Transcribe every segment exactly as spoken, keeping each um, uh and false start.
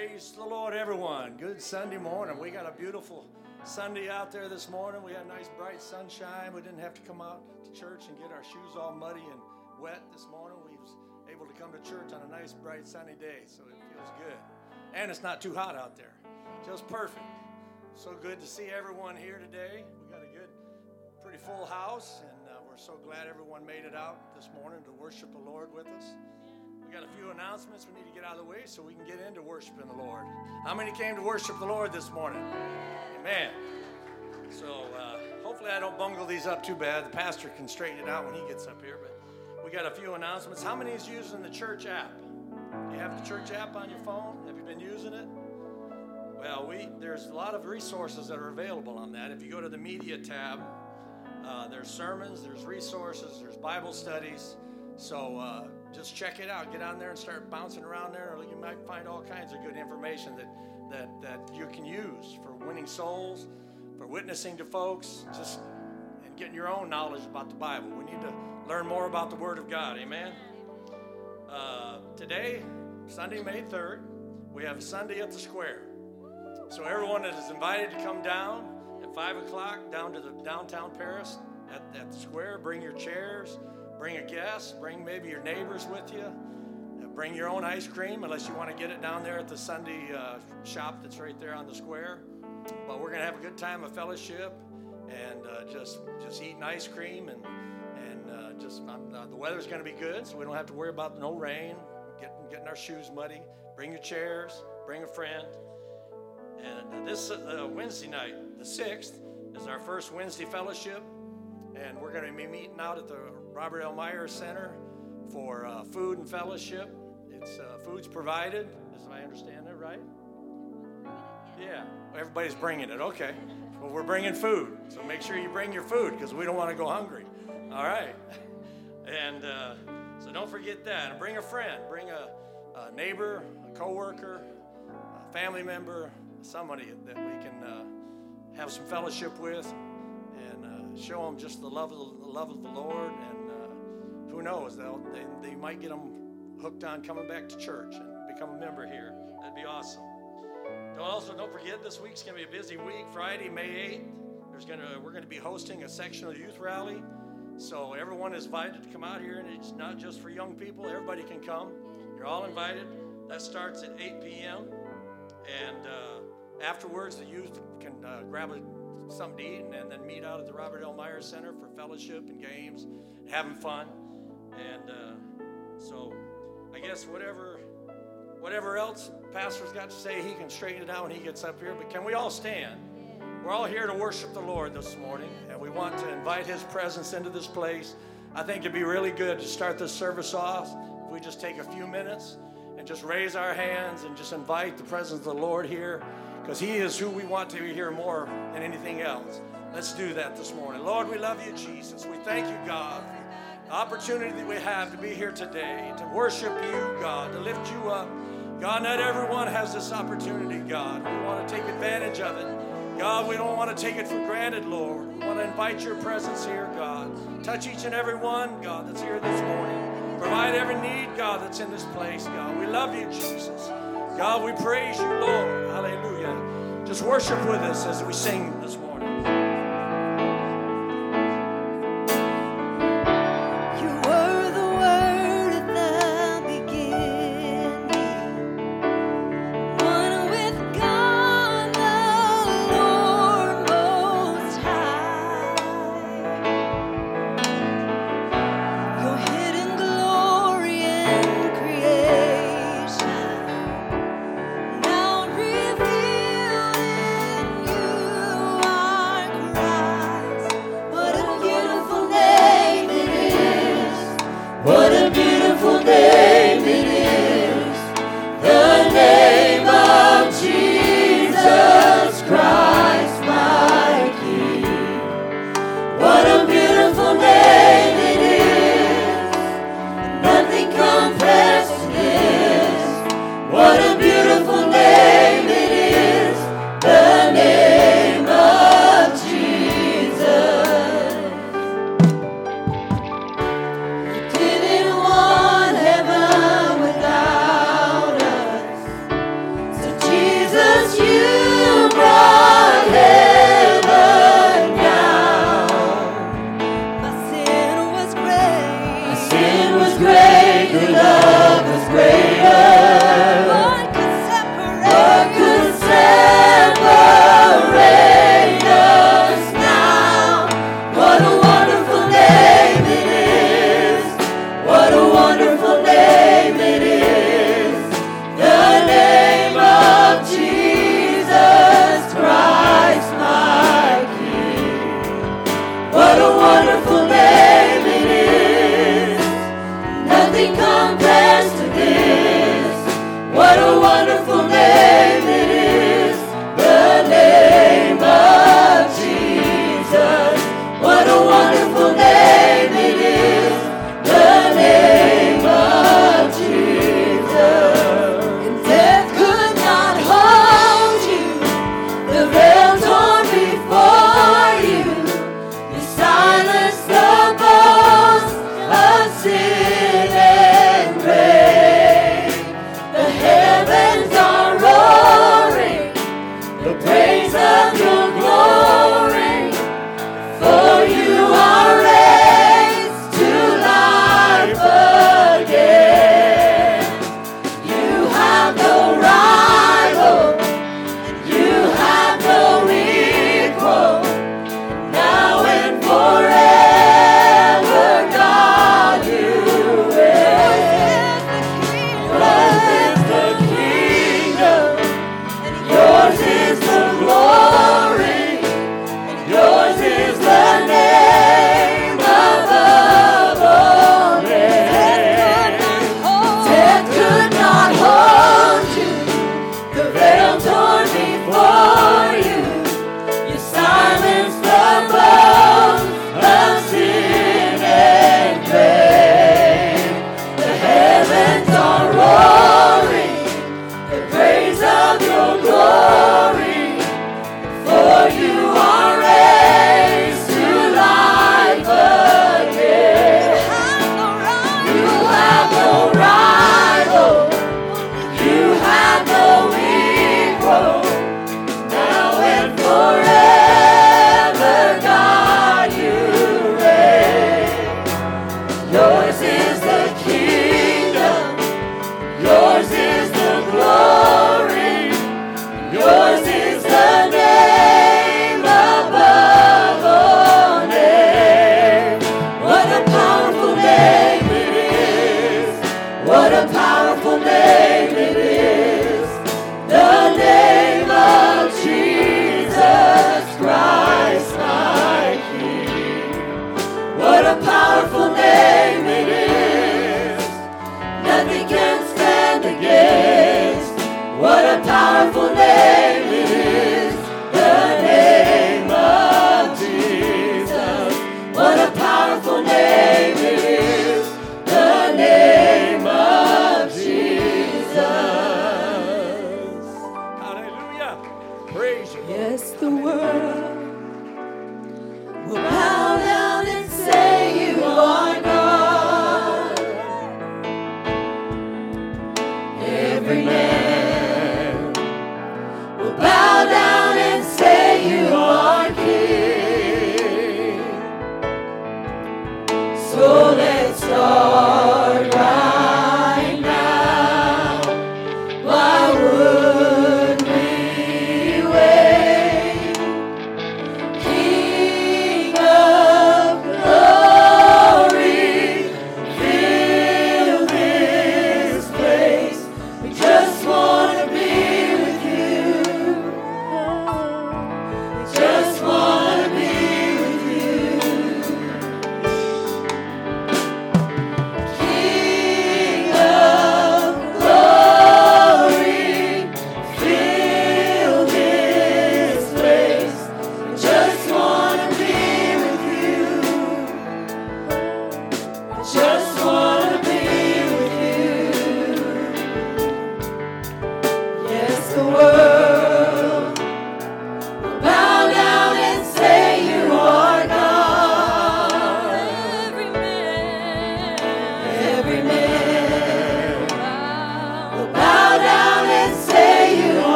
Praise the Lord, everyone. Good Sunday morning. We got a beautiful Sunday out there this morning. We had nice bright sunshine. We didn't have to come out to church and get our shoes all muddy and wet this morning. We was able to come to church on a nice bright sunny day, so it feels good. And it's not too hot out there. Just perfect. So good to see everyone here today. We got a good, pretty full house, and uh, we're so glad everyone made it out this morning to worship the Lord with us. We got a few announcements we need to get out of the way so we can get into worshiping the Lord. How many came to worship the Lord this morning? Amen. So uh, hopefully I don't bungle these up too bad. The pastor can straighten it out when he gets up here. But we got a few announcements. How many is using the church app? Do you have the church app on your phone? Have you been using it? Well, we there's a lot of resources that are available on that. If you go to the media tab, uh, there's sermons, there's resources, there's Bible studies. So uh, just check it out. Get on there and start bouncing around there. You might find all kinds of good information that, that, that you can use for winning souls, for witnessing to folks, just and getting your own knowledge about the Bible. We need to learn more about the Word of God. Amen? Uh, today, Sunday, May third, we have a Sunday at the Square. So everyone that is invited to come down at five o'clock down to the downtown Paris at, at the Square. Bring your chairs. Bring a guest, bring maybe your neighbors with you. Uh, bring your own ice cream, unless you want to get it down there at the Sunday uh, shop that's right there on the square. But we're going to have a good time of fellowship and uh, just just eating ice cream. And, and uh, just um, uh, the weather's going to be good, so we don't have to worry about no rain, getting, getting our shoes muddy. Bring your chairs, bring a friend. And uh, this uh, Wednesday night, the sixth, is our first Wednesday fellowship. And we're going to be meeting out at the Robert L. Myers Center for uh, food and fellowship. It's uh, food's provided, as I understand it, right? Yeah, everybody's bringing it. Okay. Well, we're bringing food, so make sure you bring your food because we don't want to go hungry. All right. And uh, so don't forget that. And bring a friend, bring a, a neighbor, a coworker, a family member, somebody that we can uh, have some fellowship with. Show them just the love of the, the love of the Lord, and uh, who knows, they'll, they they might get them hooked on coming back to church and become a member here. That'd be awesome. Don't also don't forget, this week's gonna be a busy week. Friday, May eighth, there's gonna we're gonna be hosting a sectional youth rally. So everyone is invited to come out here, and it's not just for young people. Everybody can come. You're all invited. That starts at eight p.m. and uh, afterwards, the youth can uh, grab a something to eat and, and then meet out at the Robert L. Myers Center for fellowship and games, having fun. And uh, so I guess whatever whatever else Pastor's got to say, he can straighten it out when he gets up here. But can we all stand? We're all here to worship the Lord this morning, and we want to invite his presence into this place. I think it'd be really good to start this service off if we just take a few minutes and just raise our hands and just invite the presence of the Lord here, because he is who we want to hear more than anything else. Let's do that this morning. Lord, we love you, Jesus. We thank you, God, for the opportunity that we have to be here today, to worship you, God, to lift you up. God, not everyone has this opportunity, God. We want to take advantage of it. God, we don't want to take it for granted, Lord. We want to invite your presence here, God. Touch each and every one, God, that's here this morning. Provide every need, God, that's in this place, God. We love you, Jesus. God, we praise you, Lord. Hallelujah. Just worship with us as we sing this morning. Now revealed in you.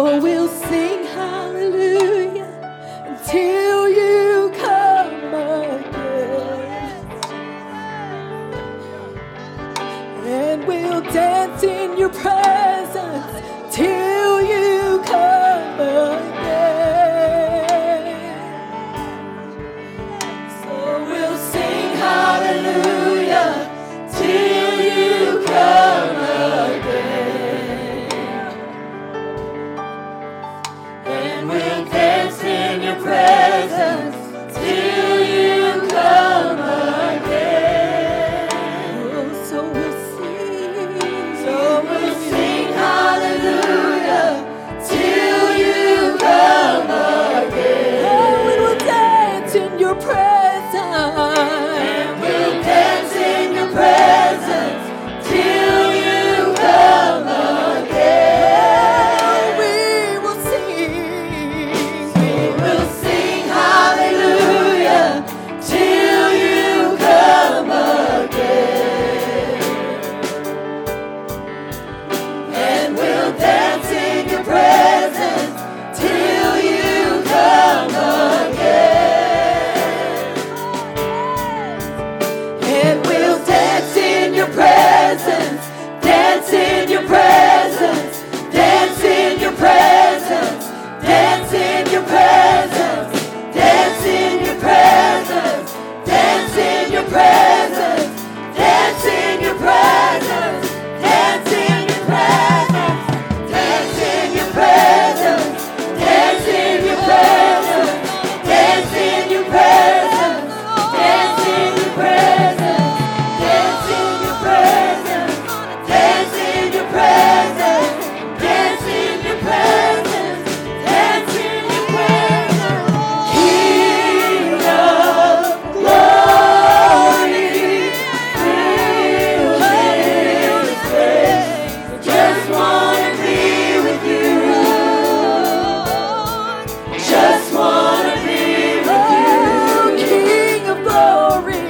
So we'll sing hallelujah until you come again. And we'll dance in your presence till you come again. So we'll sing hallelujah till you come again. And we'll dance in your presence till you come again. Oh, so we'll sing, so we'll sing hallelujah till you come again. And we will dance in your presence. And we'll dance in your presence till you come again. We will sing, we will sing hallelujah till you come again. And we'll dance in your presence till you come again. And we'll dance in your presence, dance in your presence, dance in your presence, dance in your presence, dance in your presence, dance in your presence, dance in your presence, dance in your presence, dance in your presence, dance in your presence, dance in your presence, dance in your presence, dance in your presence, dance in your presence, dance in your presence, dance in your presence. King of glory, fill this place. Just wanna be with you. Just wanna be with you. King of glory,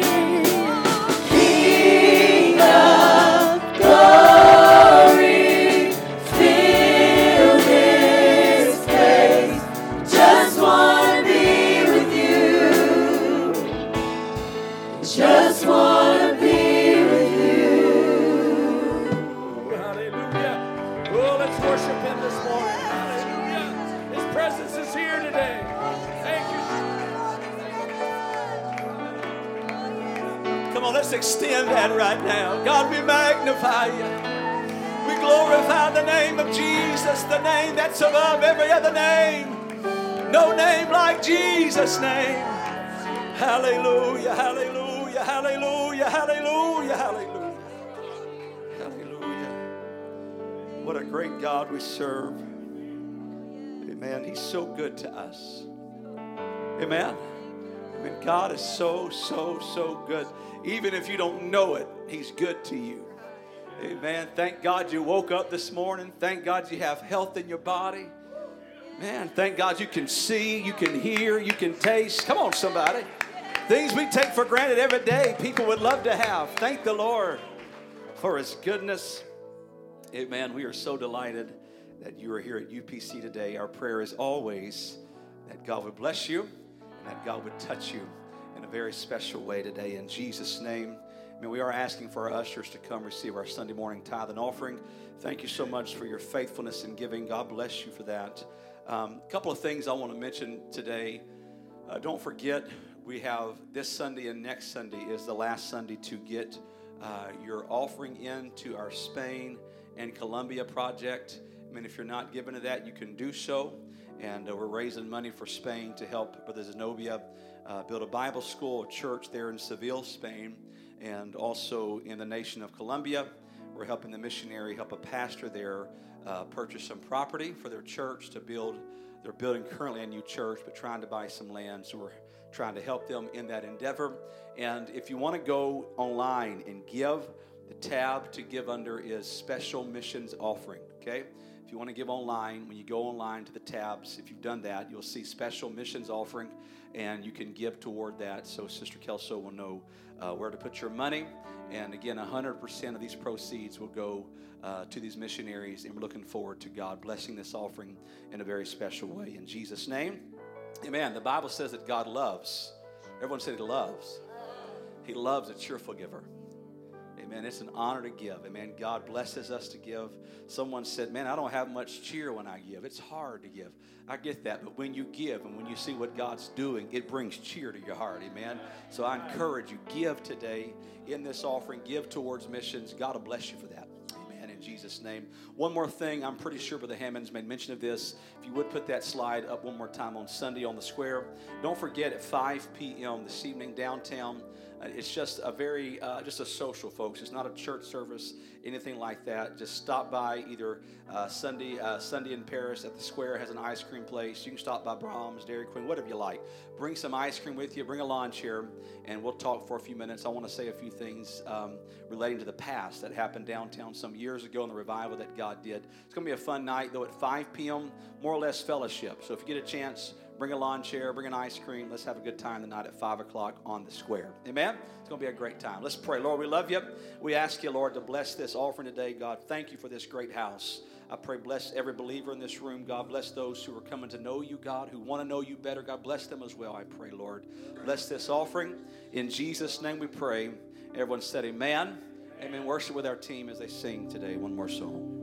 King of glory, fill this place. Just wanna be with you. Just wanna be with you. Hallelujah. Oh, let's worship him this morning. Hallelujah. His presence is here today. Thank you. Come on, let's extend that right now. God, we magnify you. We glorify the name of Jesus, the name that's above every other name. No name like Jesus' name. Hallelujah, hallelujah, hallelujah, hallelujah, hallelujah. Hallelujah. What a great God we serve. Amen. He's so good to us. Amen. I mean, God is so, so, so good. Even if you don't know it, He's good to you. Amen. Thank God you woke up this morning. Thank God you have health in your body. Man, thank God you can see, you can hear, you can taste. Come on, somebody. Things we take for granted every day, people would love to have. Thank the Lord for His goodness. Amen. We are so delighted that you are here at U P C today. Our prayer is always that God would bless you and that God would touch you in a very special way today in Jesus' name. I mean, we are asking for our ushers to come receive our Sunday morning tithe and offering. Thank you so much for your faithfulness in giving. God bless you for that. A um, couple of things I want to mention today. Uh, don't forget, we have this Sunday and next Sunday is the last Sunday to get uh, your offering in to our Spain and Colombia project. I mean, if you're not given to that, you can do so. And uh, we're raising money for Spain to help Brother Zenobia uh, build a Bible school, a church there in Seville, Spain, and also in the nation of Colombia. We're helping the missionary help a pastor there uh, purchase some property for their church to build. They're building currently a new church, but trying to buy some land. So we're trying to help them in that endeavor. And if you want to go online and give, The tab to give under is Special Missions Offering, okay? If you want to give online, when you go online to the tabs, if you've done that, you'll see Special Missions Offering, and you can give toward that, so Sister Kelso will know uh, where to put your money. And again, one hundred percent of these proceeds will go uh, to these missionaries, and we're looking forward to God blessing this offering in a very special way. In Jesus' name, amen. The Bible says that God loves. Everyone said He loves. He loves a cheerful giver. Amen. It's an honor to give. Amen. God blesses us to give. Someone said, man, I don't have much cheer when I give. It's hard to give. I get that. But when you give and when you see what God's doing, it brings cheer to your heart. Amen. So I encourage you, give today in this offering. Give towards missions. God will bless you for that. Amen. In Jesus' name. One more thing. I'm pretty sure Brother Hammonds made mention of this. If you would put that slide up one more time on Sunday on the square. Don't forget at five p.m. this evening downtown. It's just a very, uh, just a social, folks. It's not a church service, anything like that. Just stop by either uh, Sunday uh, Sunday in Paris at the square has an ice cream place. You can stop by Brahms, Dairy Queen, whatever you like. Bring some ice cream with you. Bring a lawn chair, and we'll talk for a few minutes. I want to say a few things um, relating to the past that happened downtown some years ago in the revival that God did. It's going to be a fun night, though, at five p.m., more or less fellowship. So if you get a chance, bring a lawn chair, bring an ice cream. Let's have a good time tonight at five o'clock on the square. Amen? It's going to be a great time. Let's pray. Lord, we love you. We ask you, Lord, to bless this offering today, God. Thank you for this great house. I pray bless every believer in this room. God, bless those who are coming to know you, God, who want to know you better. God, bless them as well, I pray, Lord. Bless this offering. In Jesus' name we pray. Everyone said amen. Amen. Worship with our team as they sing today one more song.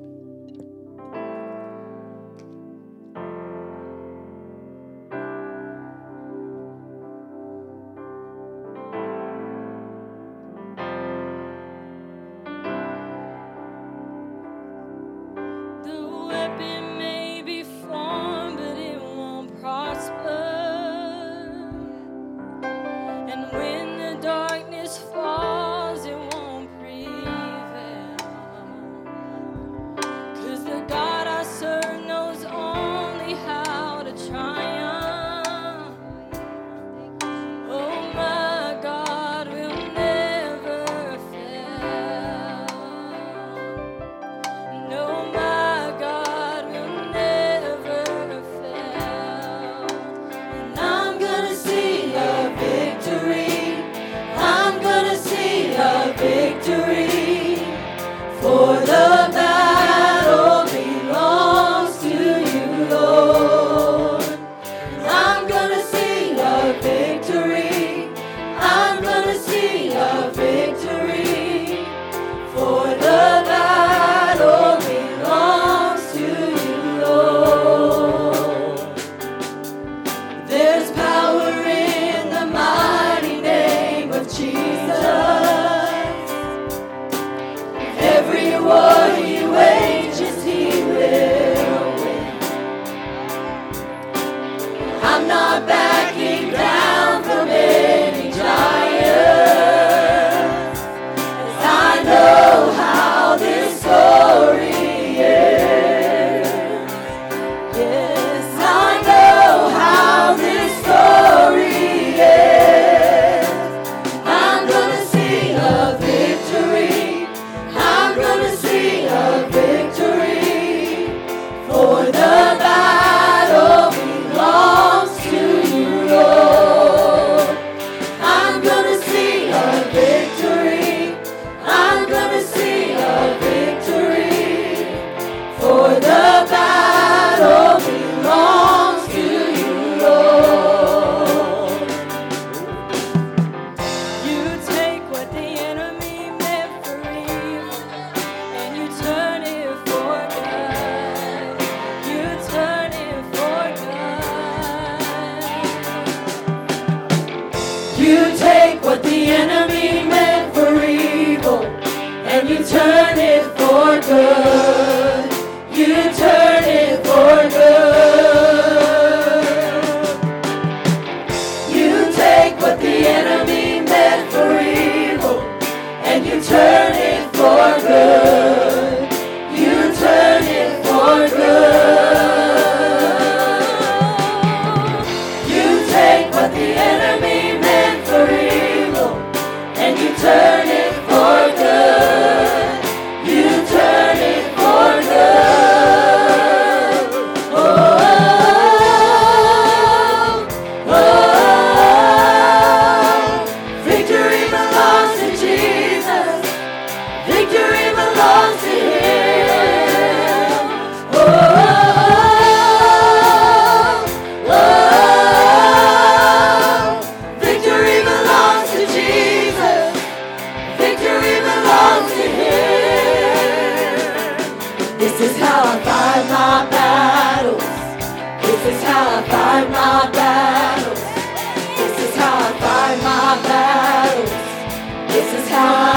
This is how I fight my battles. This is how I fight my battles. This is how I fight my battles. This is how I,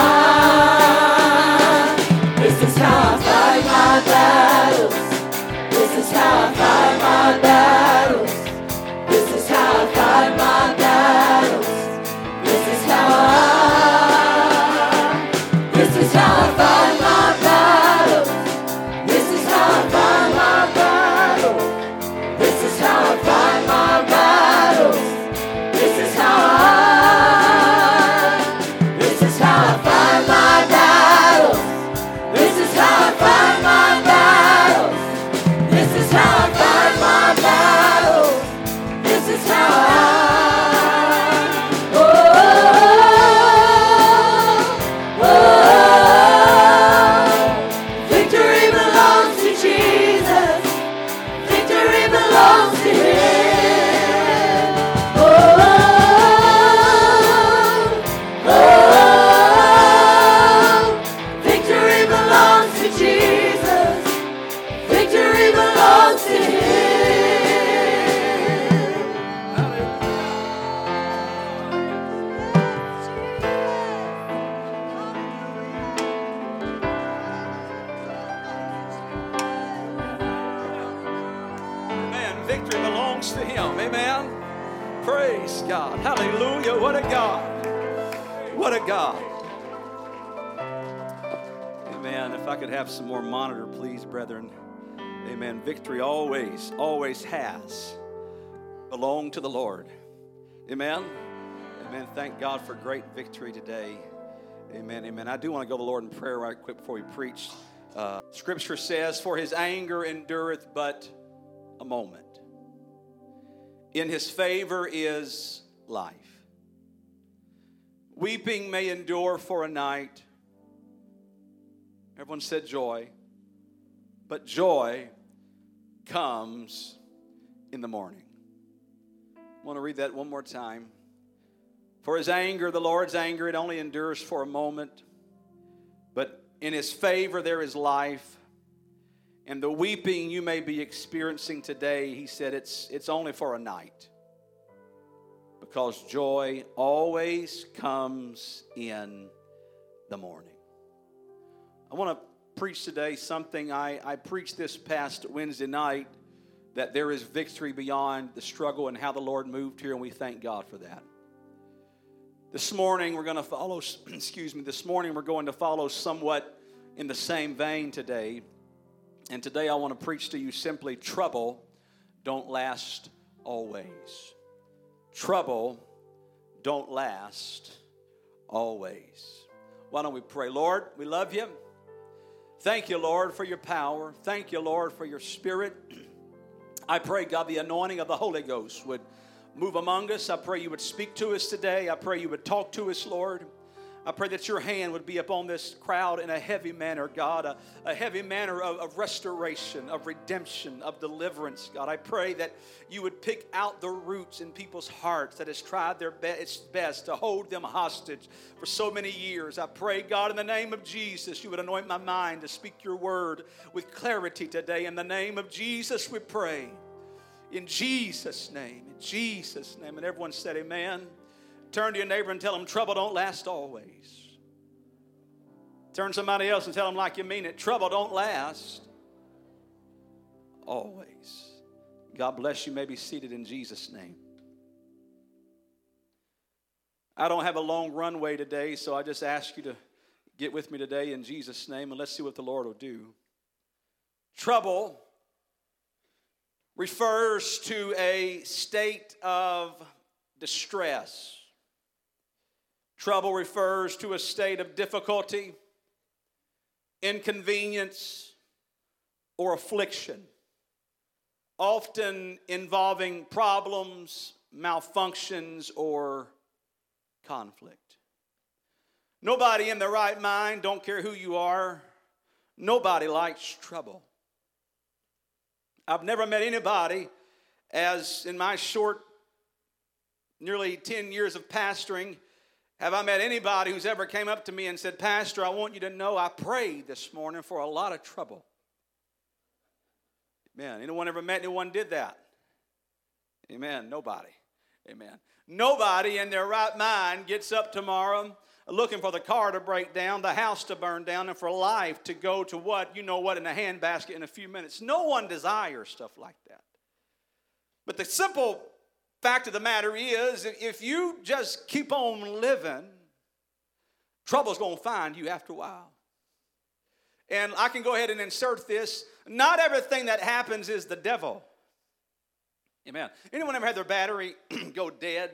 this is how I fight my battles. This is how I fight my battles. This is how I fight my battles. This is how I, this is how I fight my battles. This is how I fight my battles. This is how I fight my battles. This is how I, this is how I fight my battles. This is how I fight my battles. This is how I fight my battles. This is how I, oh, oh, oh. Victory belongs to Jesus. Victory belongs to Him. Oh, oh, oh. Victory belongs to Jesus. Victory belongs to Him. Amen. Victory belongs to Him. Amen. Praise God. Hallelujah. What a God. What a God. Amen. If I could have some more monitor, please, brethren. Amen. Victory always, always has belonged to the Lord. Amen. Amen. Thank God for great victory today. Amen. Amen. I do want to go to the Lord in prayer right quick before we preach. Uh, scripture says, for His anger endureth but a moment. In His favor is life. Weeping may endure for a night. Everyone said joy. But joy comes in the morning. I want to read that one more time. For His anger, the Lord's anger, it only endures for a moment. But in His favor there is life. And the weeping you may be experiencing today, He said, it's, it's only for a night. Because joy always comes in the morning. I want to preach today something I, I preached this past Wednesday night, that there is victory beyond the struggle and how the Lord moved here, and we thank God for that. This morning we're going to follow, excuse me, this morning we're going to follow somewhat in the same vein today. And today I want to preach to you simply, trouble don't last always. Trouble don't last always. Why don't we pray? Lord, we love You. Thank You, Lord, for Your power. Thank You, Lord, for Your Spirit. I pray, God, the anointing of the Holy Ghost would move among us. I pray You would speak to us today. I pray You would talk to us, Lord. I pray that Your hand would be upon this crowd in a heavy manner, God, a, a heavy manner of, of restoration, of redemption, of deliverance, God. I pray that You would pick out the roots in people's hearts that has tried their be- its best to hold them hostage for so many years. I pray, God, in the name of Jesus, You would anoint my mind to speak Your word with clarity today. In the name of Jesus, we pray. In Jesus' name, in Jesus' name. And everyone said amen. Turn to your neighbor and tell them trouble don't last always. Turn to somebody else and tell them like you mean it. Trouble don't last always. God bless you. You may be seated in Jesus' name. I don't have a long runway today, so I just ask you to get with me today in Jesus' name, and let's see what the Lord will do. Trouble refers to a state of distress. Trouble refers to a state of difficulty, inconvenience, or affliction, often involving problems, malfunctions, or conflict. Nobody in their right mind, don't care who you are, nobody likes trouble. I've never met anybody, as in my short, nearly ten years of pastoring, have I met anybody who's ever came up to me and said, Pastor, I want you to know I prayed this morning for a lot of trouble. Amen. Anyone ever met anyone did that? Amen. Nobody. Amen. Nobody in their right mind gets up tomorrow looking for the car to break down, the house to burn down, and for life to go to what, you know what, in a handbasket in a few minutes. No one desires stuff like that. But the simple fact of the matter is, if you just keep on living, trouble's going to find you after a while. And I can go ahead and insert this. Not everything that happens is the devil. Amen. Anyone ever had their battery go dead?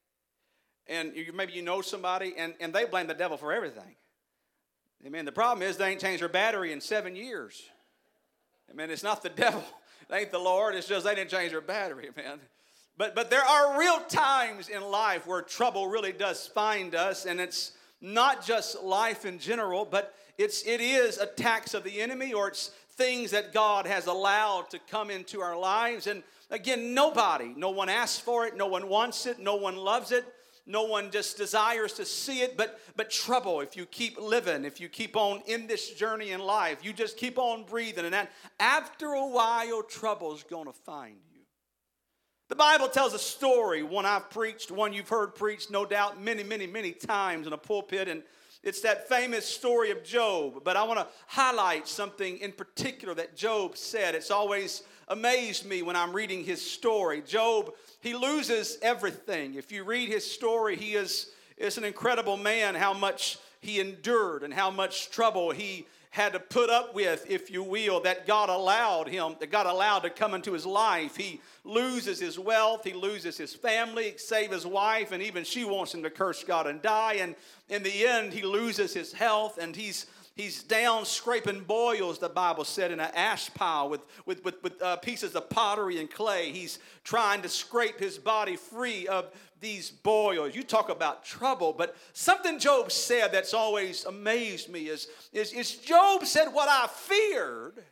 And you, maybe you know somebody, and, and they blame the devil for everything. Amen. The problem is they ain't changed their battery in seven years. Amen. It's not the devil. It ain't the Lord. It's just they didn't change their battery, amen. But, but there are real times in life where trouble really does find us, and it's not just life in general, but it's, it is attacks of the enemy, or it's things that God has allowed to come into our lives. And again, nobody, no one asks for it, no one wants it, no one loves it. No one just desires to see it, but, but trouble, if you keep living, if you keep on in this journey in life, you just keep on breathing, and that after a while, trouble's going to find you. The Bible tells a story, one I've preached, one you've heard preached, no doubt, many, many, many times in a pulpit, and it's that famous story of Job. But I want to highlight something in particular that Job said. It's always amazed me when I'm reading his story. Job, he loses everything. If you read his story, he is, is an incredible man, how much he endured and how much trouble he had to put up with, if you will, that God allowed him, that God allowed to come into his life. He loses his wealth, he loses his family, save his wife, and even she wants him to curse God and die. And in the end, he loses his health, and he's He's down scraping boils, the Bible said, in an ash pile with, with, with, with uh, pieces of pottery and clay. He's trying to scrape his body free of these boils. You talk about trouble, but something Job said that's always amazed me is, is, is Job said, what I feared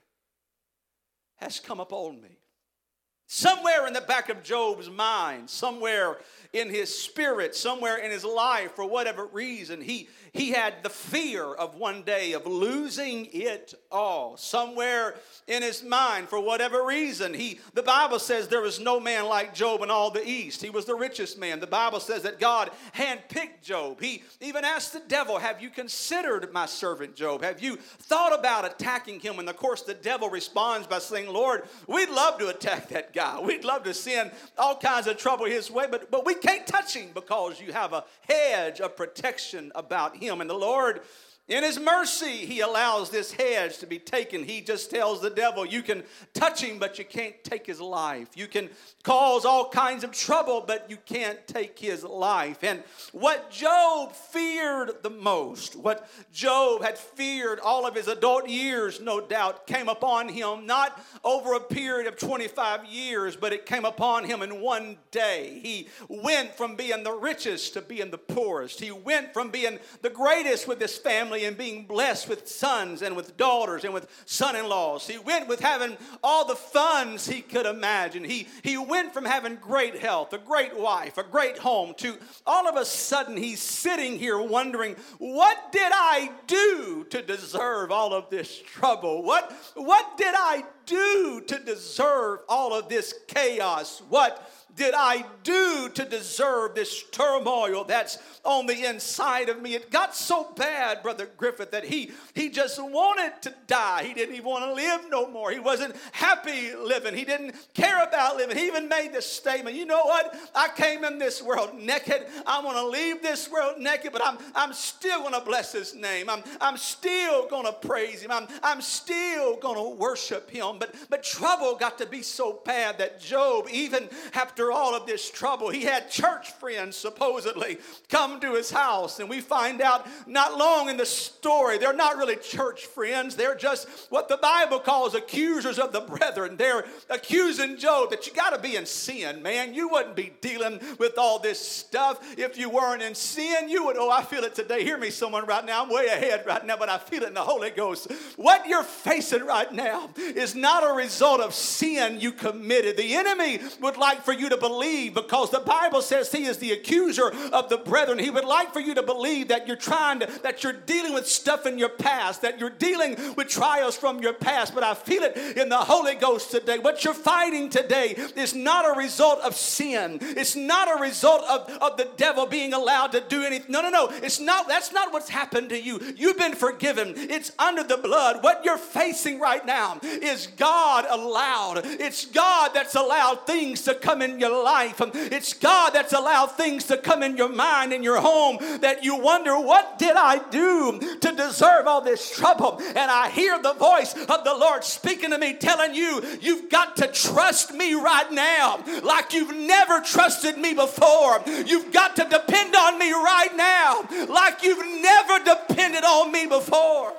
has come upon me. Somewhere in the back of Job's mind, somewhere in his spirit, somewhere in his life, for whatever reason, he, he had the fear of one day of losing it all. Somewhere in his mind, for whatever reason, he, the Bible says there was no man like Job in all the East. He was the richest man. The Bible says that God handpicked Job. He even asked the devil, have you considered my servant Job? Have you thought about attacking him? And of course, the devil responds by saying, Lord, we'd love to attack that guy. We'd love to send all kinds of trouble his way, but, but we can't touch him because you have a hedge of protection about him. And the Lord, in his mercy, he allows this hedge to be taken. He just tells the devil, you can touch him, but you can't take his life. You can cause all kinds of trouble, but you can't take his life. And what Job feared the most, what Job had feared all of his adult years, no doubt, came upon him, not over a period of twenty-five years, but it came upon him in one day. He went from being the richest to being the poorest. He went from being the greatest with his family and being blessed with sons and with daughters and with son-in-laws. He went with having all the funds he could imagine. He, he went from having great health, a great wife, a great home, to all of a sudden he's sitting here wondering, what did I do to deserve all of this trouble? What, what did I do to deserve all of this chaos? What did I do to deserve this turmoil that's on the inside of me? It got so bad, Brother Griffith, that he, he just wanted to die. He didn't even want to live no more. He wasn't happy living. He didn't care about living. He even made this statement, you know what? I came in this world naked. I want to leave this world naked, but I'm, I'm still going to bless his name. I'm, I'm still going to praise him. I'm, I'm still going to worship him. But, but trouble got to be so bad that Job, even after all of this trouble, he had church friends supposedly come to his house, and we find out not long in the story they're not really church friends. They're just what the Bible calls accusers of the brethren. They're accusing Job that you got to be in sin, man. You wouldn't be dealing with all this stuff if you weren't in sin. You would, oh, I feel it today. Hear me, someone, right now. I'm way ahead right now, but I feel it in the Holy Ghost. What you're facing right now is not a result of sin you committed. The enemy would like for you you to believe, because the Bible says he is the accuser of the brethren. He would like for you to believe that you're trying to, that you're dealing with stuff in your past, that you're dealing with trials from your past. But I feel it in the Holy Ghost today. What you're fighting today is not a result of sin. It's not a result of, of the devil being allowed to do anything. No, no, no. It's not. That's not what's happened to you. You've been forgiven. It's under the blood. What you're facing right now is God allowed. It's God that's allowed things to come in your life. It's God that's allowed things to come in your mind, in your home, that you wonder, what did I do to deserve all this trouble? And I hear the voice of the Lord speaking to me, telling you, you've got to trust me right now like you've never trusted me before. You've got to depend on me right now like you've never depended on me before.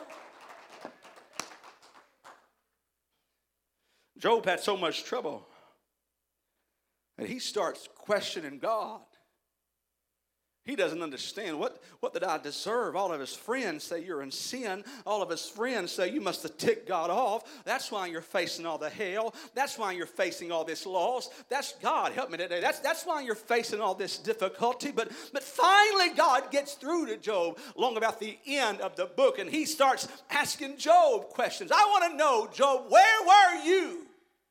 Job had so much trouble that he starts questioning God. He doesn't understand. What, what did I deserve? All of his friends say you're in sin. All of his friends say you must have ticked God off. That's why you're facing all the hell. That's why you're facing all this loss. That's God, help me today. That's, that's why you're facing all this difficulty. But, but finally God gets through to Job long about the end of the book, and he starts asking Job questions. I want to know, Job, where were you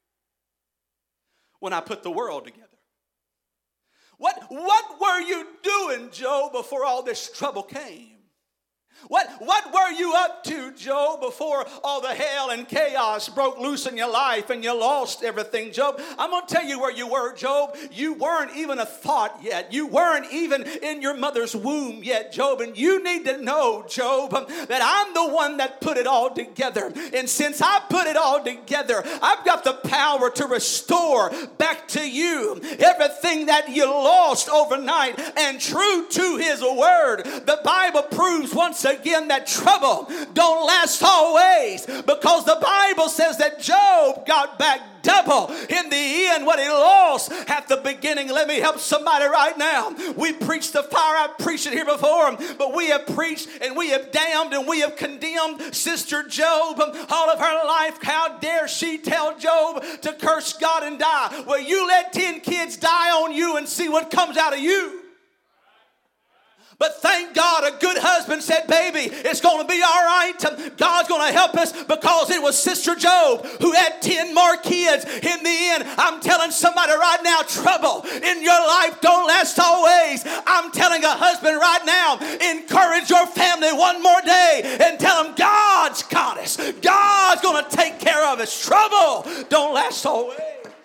when I put the world together? What, what were you doing, Job, before all this trouble came? What, what were you up to, Job, before all the hell and chaos broke loose in your life and you lost everything, Job? I'm going to tell you where you were, Job. You weren't even a thought yet. You weren't even in your mother's womb yet, Job. And you need to know, Job, that I'm the one that put it all together. And since I put it all together, I've got the power to restore back to you everything that you lost overnight. And true to his word, the Bible proves once again that trouble don't last always, because the Bible says that Job got back double in the end what he lost at the beginning. Let me help somebody right now. We preached the fire. I preached it here before, but we have preached and we have damned and we have condemned Sister Job all of her life. How dare she tell Job to curse God and die? Well, you let ten kids die on you and see what comes out of you. But thank God a good husband said, baby, it's going to be all right. God's going to help us, because it was Sister Job who had ten more kids. In the end, I'm telling somebody right now, trouble in your life don't last always. I'm telling a husband right now, encourage your family one more day and tell them God's got us. God's going to take care of us. Trouble don't last always.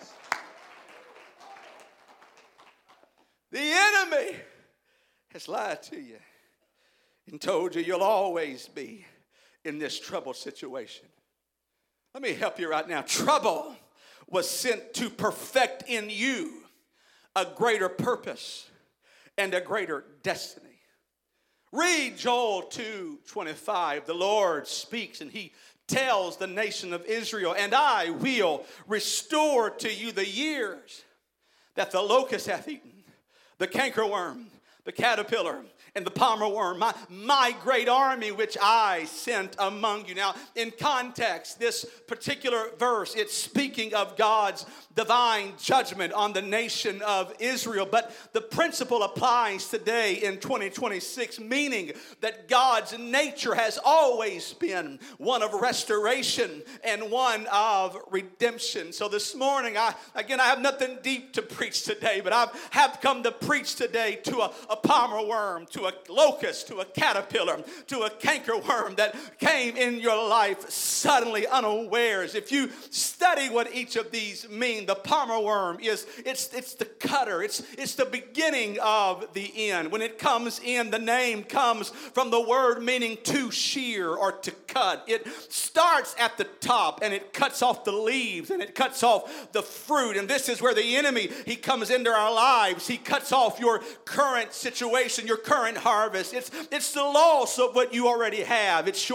The enemy has lied to you and told you you'll always be in this troubled situation. Let me help you right now. Trouble was sent to perfect in you a greater purpose and a greater destiny. Read Joel two twenty-five. The Lord speaks and he tells the nation of Israel, and I will restore to you the years that the locust hath eaten, the cankerworm, the caterpillar, and the palmer worm, my, my great army which I sent among you. Now, in context, this particular verse, it's speaking of God's divine judgment on the nation of Israel. But the principle applies today in twenty twenty-six, meaning that God's nature has always been one of restoration and one of redemption. So this morning, I again, I have nothing deep to preach today, but I have come to preach today to a, a palmer worm, to a locust, to a caterpillar, to a cankerworm that came in your life suddenly unawares. If you study what each of these mean, the palmer worm is it's it's the cutter. It's it's the beginning of the end. When it comes in, the name comes from the word meaning to shear or to cut. It starts at the top and it cuts off the leaves and it cuts off the fruit. And this is where the enemy, he comes into our lives. He cuts off your current situation, your current harvest. It's, it's the loss of what you already have. It's your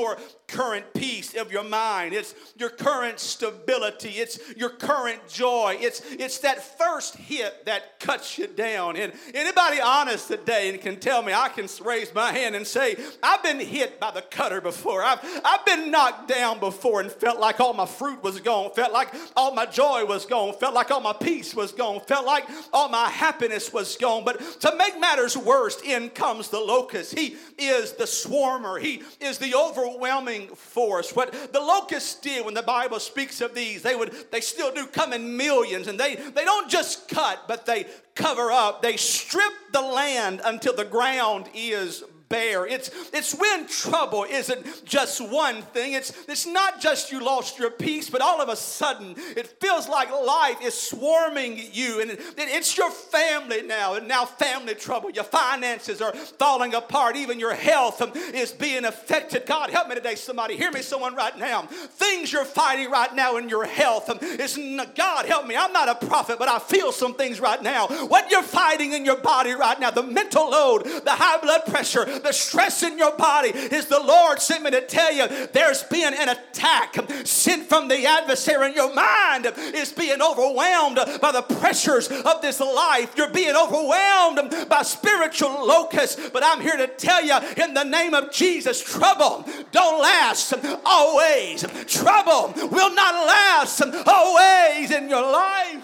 current peace of your mind. It's your current stability. It's your current joy. It's, it's that first hit that cuts you down. And anybody honest today and can tell me, I can raise my hand and say, I've been hit by the cutter before. I've, I've been knocked down before and felt like all my fruit was gone, felt like all my joy was gone, felt like all my peace was gone, felt like all my happiness was gone. But to make matters worse, in comes the locust. He is the swarmer. He is the overwhelming force. What the locusts did when the Bible speaks of these, they would they still do come in millions, and they, they don't just cut, but they cover up. They strip the land until the ground is bare. It's, it's when trouble isn't just one thing. It's, it's not just you lost your peace, but all of a sudden it feels like life is swarming you, and it, it's your family now, and now family trouble. Your finances are falling apart. Even your health is being affected. God, help me today, somebody. Hear me, someone right now. Things you're fighting right now in your health is, God, help me. I'm not a prophet, but I feel some things right now. What you're fighting in your body right now, the mental load, the high blood pressure, the stress in your body, is the Lord sent me to tell you there's been an attack sent from the adversary, and your mind is being overwhelmed by the pressures of this life. You're being overwhelmed by spiritual locusts, but I'm here to tell you in the name of Jesus, trouble don't last always. Trouble will not last always in your life.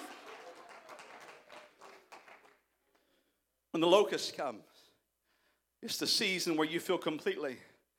When the locusts come, it's the season where you feel completely,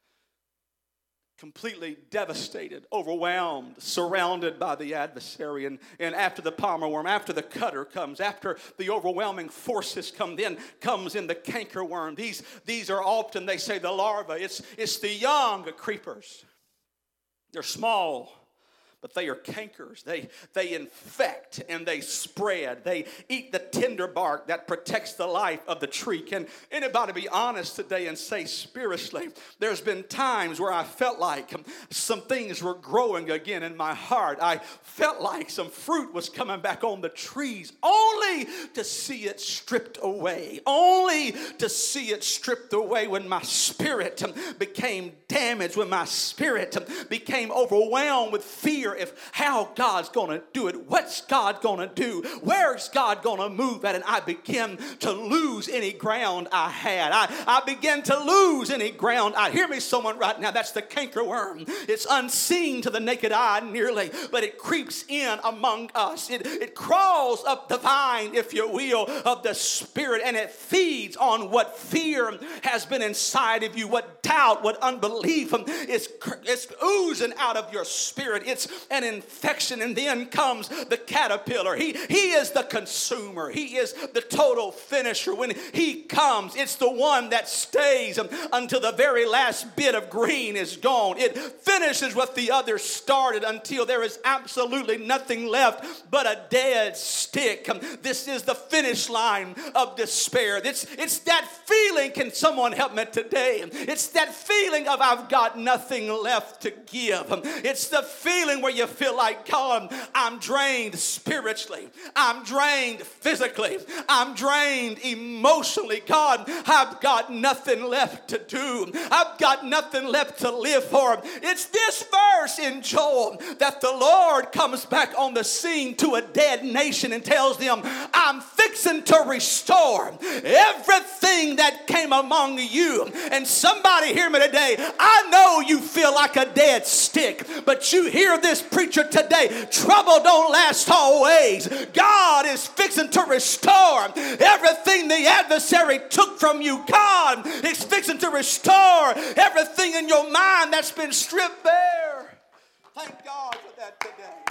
completely devastated, overwhelmed, surrounded by the adversary. And, and after the palmer worm, after the cutter comes, after the overwhelming forces come, then comes in the cankerworm. These, these are often, they say, the larvae. It's, it's the young creepers. They're small, but they are cankers. They, they infect and they spread. They eat the tender bark that protects the life of the tree. Can anybody be honest today and say spiritually, there's been times where I felt like some things were growing again in my heart. I felt like some fruit was coming back on the trees, only to see it stripped away. Only to see it stripped away when my spirit became damaged, when my spirit became overwhelmed with fear if how God's going to do it, what's God going to do, where's God going to move at, and I begin to lose any ground I had. I, I begin to lose any ground. I hear me, someone right now. That's the cankerworm. It's unseen to the naked eye nearly, but it creeps in among us. It, it crawls up the vine, if you will, of the spirit, and it feeds on what fear has been inside of you, what doubt, what unbelief is, is oozing out of your spirit. It's an infection. And then comes the caterpillar. He, he is the consumer. He is the total finisher. When he comes, it's the one that stays until the very last bit of green is gone. It finishes what the others started until there is absolutely nothing left but a dead stick. This is the finish line of despair. It's, it's that feeling. Can someone help me today? It's that feeling of I've got nothing left to give. It's the feeling where you feel like, God, I'm drained spiritually. I'm drained physically. I'm drained emotionally. God, I've got nothing left to do. I've got nothing left to live for. It's this verse in Joel that the Lord comes back on the scene to a dead nation and tells them, I'm fixing to restore everything that came among you. And somebody hear me today. I know you feel like a dead stick, but you hear this preacher today. Trouble don't last always. God is fixing to restore everything the adversary took from you. God is fixing to restore everything in your mind that's been stripped bare. Thank God for that today.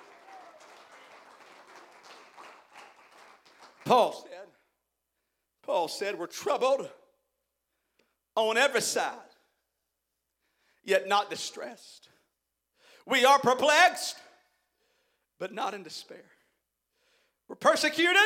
Paul said, Paul said, we're troubled on every side, yet not distressed. We are perplexed, but not in despair. We're persecuted,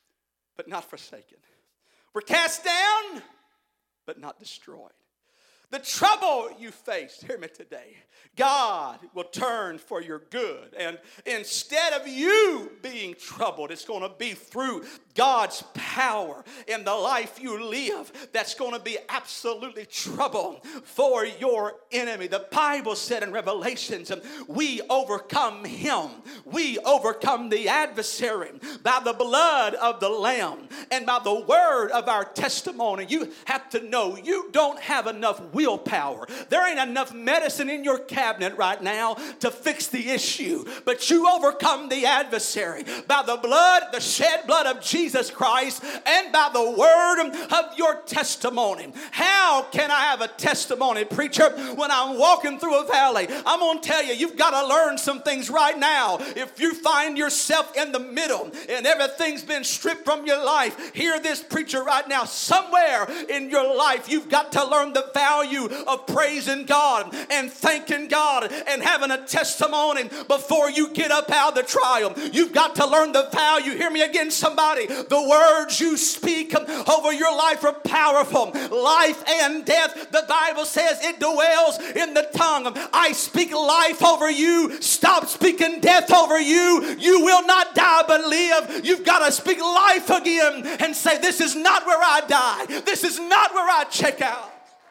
but not forsaken. We're cast down, but not destroyed. The trouble you face, hear me today, God will turn for your good. And instead of you being troubled, it's going to be through God's power in the life you live that's going to be absolutely trouble for your enemy. The Bible said in Revelations, we overcome him. We overcome the adversary by the blood of the Lamb and by the word of our testimony. You have to know you don't have enough willpower. There ain't enough medicine in your cabinet right now to fix the issue, but you overcome the adversary by the blood, the shed blood of Jesus Christ, and by the word of your testimony. How can I have a testimony, preacher, when I'm walking through a valley? I'm going to tell you, you've got to learn some things right now. If you find yourself in the middle and everything's been stripped from your life, hear this, preacher, right now. Somewhere in your life, you've got to learn the value of praising God and thanking God and having a testimony before you get up out of the trial. You've got to learn the value. Hear me again, somebody. The words you speak over your life are powerful. Life and death, the Bible says, it dwells in the tongue. I speak life over you. Stop speaking death over you. You will not die but live. You've got to speak life again and say, this is not where I die. This is not where I check out.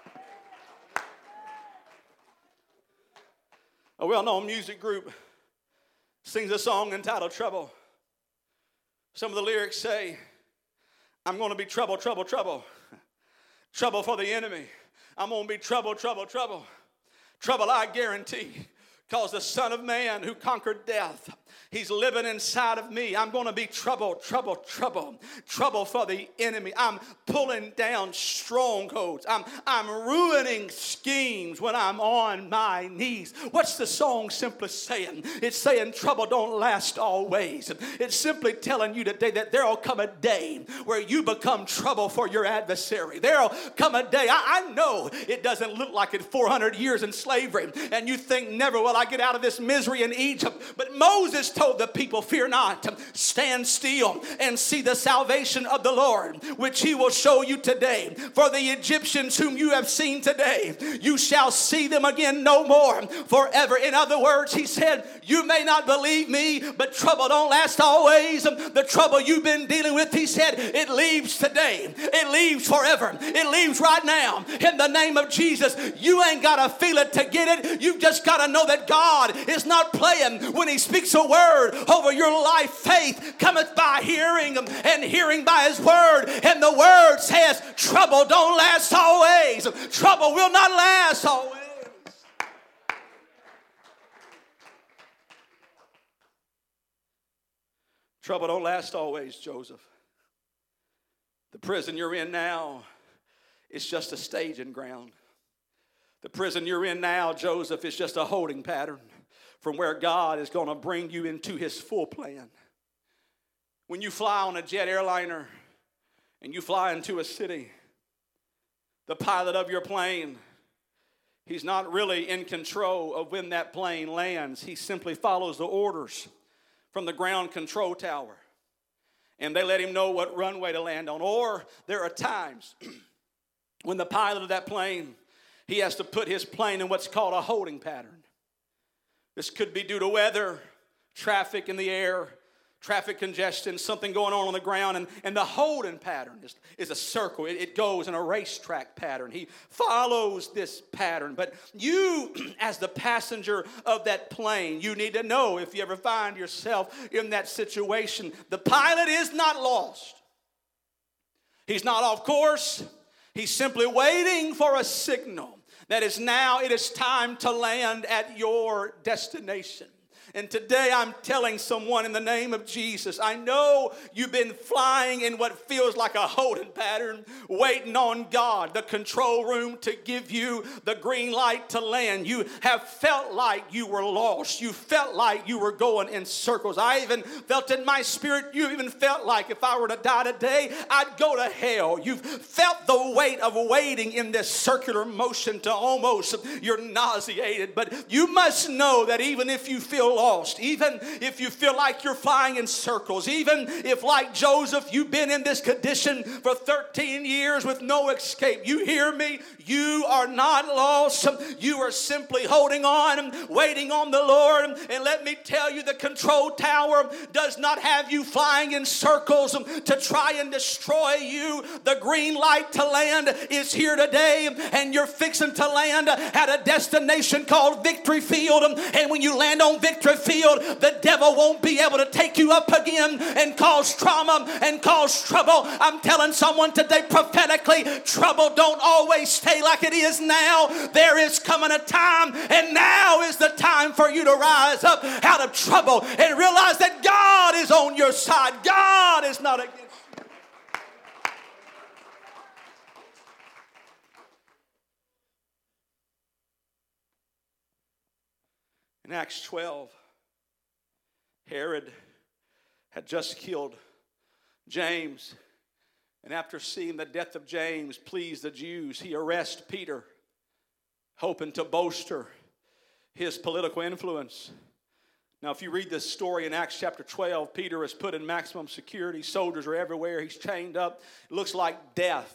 A well-known music group sings a song entitled Trouble. Some of the lyrics say, I'm going to be trouble, trouble, trouble. Trouble for the enemy. I'm going to be trouble, trouble, trouble. Trouble, I guarantee. Because the Son of Man who conquered death, he's living inside of me. I'm going to be trouble, trouble, trouble. Trouble for the enemy. I'm pulling down strongholds. I'm, I'm ruining schemes when I'm on my knees. What's the song simply saying? It's saying trouble don't last always. It's simply telling you today that there will come a day where you become trouble for your adversary. There will come a day. I, I know it doesn't look like it four hundred years in slavery, and you think never will I get out of this misery in Egypt. But Moses told the people, fear not, stand still and see the salvation of the Lord, which he will show you today. For the Egyptians whom you have seen today, you shall see them again no more forever. In other words, he said, you may not believe me, but trouble don't last always. The trouble you've been dealing with, he said, it leaves today. It leaves forever. It leaves right now. In the name of Jesus, you ain't got to feel it to get it. You've just got to know that God is not playing when he speaks a word over your life. Faith cometh by hearing, and hearing by his word. And the word says, trouble don't last always. Trouble will not last always. Trouble don't last always, Joseph. The prison you're in now is just a staging ground. The prison you're in now, Joseph, is just a holding pattern from where God is going to bring you into his full plan. When you fly on a jet airliner and you fly into a city, the pilot of your plane, he's not really in control of when that plane lands. He simply follows the orders from the ground control tower, and they let him know what runway to land on. Or there are times when the pilot of that plane, he has to put his plane in what's called a holding pattern. This could be due to weather, traffic in the air, traffic congestion, something going on on the ground. And, and the holding pattern is, is a circle. It, it goes in a racetrack pattern. He follows this pattern. But you, as the passenger of that plane, you need to know, if you ever find yourself in that situation, the pilot is not lost. He's not off course. He's simply waiting for a signal that is now, it is time to land at your destination. And today I'm telling someone in the name of Jesus, I know you've been flying in what feels like a holding pattern, waiting on God, the control room, to give you the green light to land. You have felt like you were lost. You felt like you were going in circles. I even felt in my spirit, you even felt like if I were to die today, I'd go to hell. You've felt the weight of waiting in this circular motion to almost you're nauseated. But you must know that even if you feel lost, lost, even if you feel like you're flying in circles, even if, like Joseph, you've been in this condition for thirteen years with no escape, you hear me? You are not lost. You are simply holding on, waiting on the Lord. And let me tell you, the control tower does not have you flying in circles to try and destroy you. The green light to land is here today, and you're fixing to land at a destination called Victory Field. And when you land on Victory Field, the devil won't be able to take you up again and cause trauma and cause trouble. I'm telling someone today prophetically, trouble don't always stay like it is now. There is coming a time, and now is the time for you to rise up out of trouble and realize that God is on your side. God is not against you. In Acts twelve, Herod had just killed James, and after seeing the death of James please the Jews, he arrests Peter, hoping to bolster his political influence. Now, if you read this story in Acts chapter twelve, Peter is put in maximum security. Soldiers are everywhere. He's chained up. It looks like death